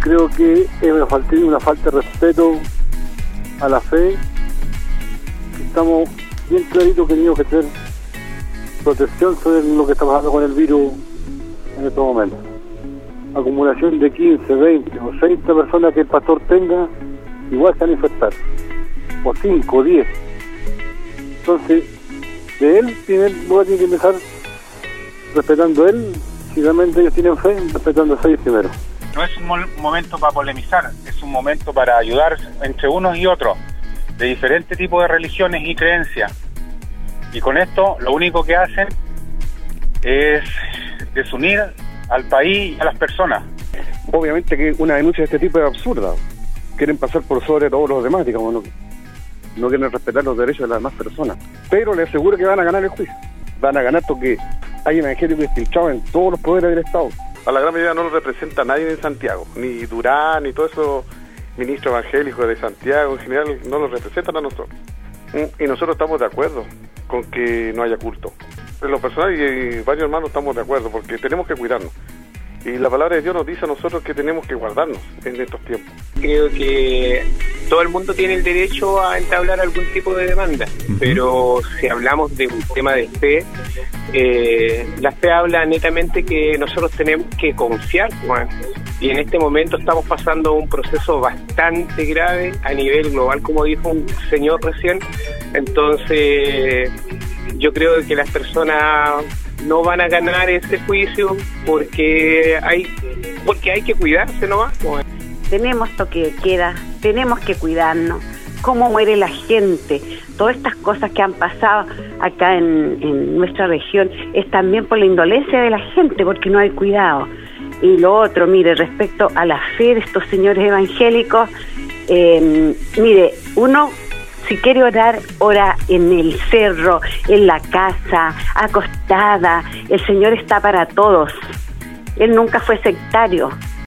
creo que es una falta de respeto a la fe. Estamos bien claritos que tenemos que tener protección sobre lo que está pasando con el virus en estos momentos. Acumulación de 15, 20 o 30 personas que el pastor tenga, igual se van a infectar, o 5, o 10. Entonces, de él tiene que empezar respetando él. Si realmente ellos tienen fe, respetando a ellos primero. No es un momento para polemizar, es un momento para ayudar entre unos y otros, de diferentes tipos de religiones y creencias. Y con esto lo único que hacen es desunir al país y a las personas. Obviamente que una denuncia de este tipo es absurda. Quieren pasar por sobre todos los demás, digamos, no quieren respetar los derechos de las demás personas. Pero les aseguro que van a ganar el juicio. Van a ganar porque hay evangélicos infiltrados en todos los poderes del Estado. A la gran mayoría no nos representa nadie en Santiago, ni Durán, ni todos esos ministros evangélicos de Santiago en general no nos representan a nosotros. Y nosotros estamos de acuerdo con que no haya culto. En lo personal y varios hermanos estamos de acuerdo porque tenemos que cuidarnos. Y la palabra de Dios nos dice a nosotros que tenemos que guardarnos en estos tiempos. Creo que todo el mundo tiene el derecho a entablar algún tipo de demanda, pero si hablamos de un tema de fe, la fe habla netamente que nosotros tenemos que confiar, Juan. Y en este momento estamos pasando un proceso bastante grave a nivel global, como dijo un señor recién. Entonces, yo creo que las personas no van a ganar ese juicio porque hay que cuidarse nomás. Tenemos toque de queda, tenemos que cuidarnos. Cómo muere la gente, todas estas cosas que han pasado acá en nuestra región es también por la indolencia de la gente, porque no hay cuidado. Y lo otro, mire, respecto a la fe de estos señores evangélicos, mire, uno si quiere orar, ora en el cerro, en la casa, acostada. El Señor está para todos. Él nunca fue sectario.